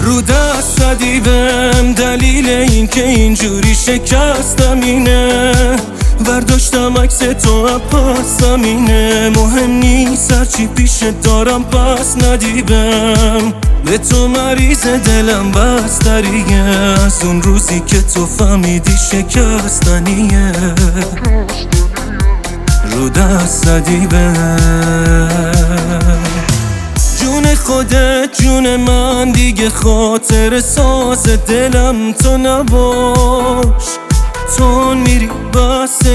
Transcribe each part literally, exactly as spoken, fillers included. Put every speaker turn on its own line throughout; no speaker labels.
رو دست ندیدم دلیل این که اینجوری شکستم اینه، برداشتم عکس تو پاسم اینه، مهم نیست هرچی پیش دارم پس ندیدم، به تو مریض دلم بستریه، از اون روزی که تو فهمیدی شکستنیه، رو دست ندیدم. جون خودت جون من دیگه خاطر ساز دلم تو نباش، تو میری بس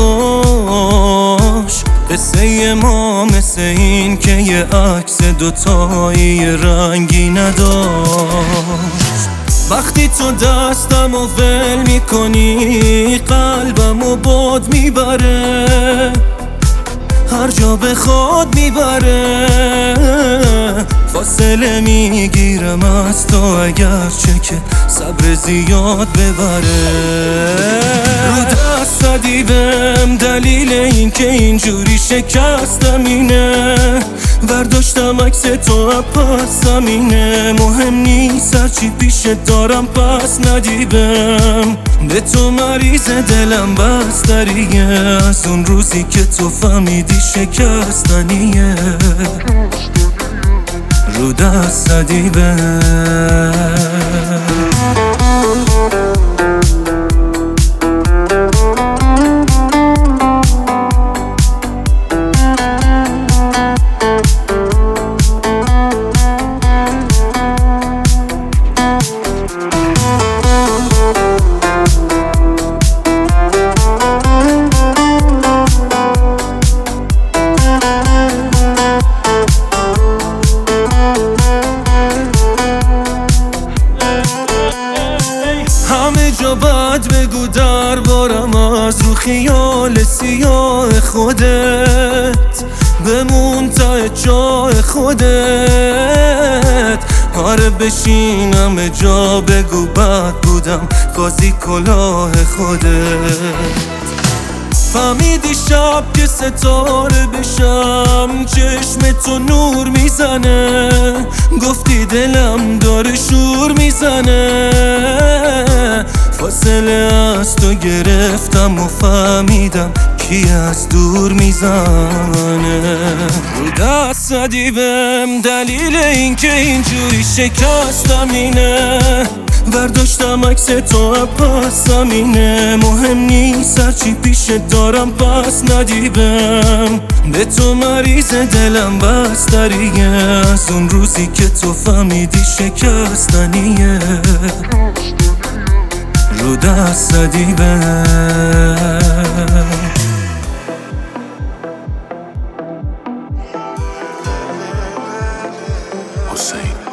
یواش، قصه ما مثل این که یه عکس دوتایی رنگی نداشت. وقتی تو دستم و ول میکنی قلبم و باد میبره، هر جا بخواد میبره، فاصله میگیرم از تو اگرچه که صبر زیاد ببره. رو دست ندیدم دلیل این که اینجوری شکستم اینه، برداشتم عکس تو پاسم اینه، مهم نیست هرچی پیش دارم پس ندیدم، به تو مریض دلم بستریه، از اون روزی که تو فهمیدی شکستنیه، رو دست ندیدم. همه جا باید بگو دربارم از رو خیال سیاه خودت، بمون تا جای خودت، آره بشینم جا بگو بد بودم قاضی کلاه خودت. فهمیدی شب که ستاره بشم چشم تو نور میزنه، گفتی دلم داره شور میزنه، فاصله از تو گرفتم و فهمیدم کی از دور میزنه، رو دست ندیدم دلیل این که اینجوری شکستم اینه، برداشتم عکس تو پاسم اینه، مهم نیست هرچی پیش دارم پس ندیدم، به تو مریض دلم بستریه، از اون روزی که تو فهمیدی شکستنیه، رو دست ندیدم. حسین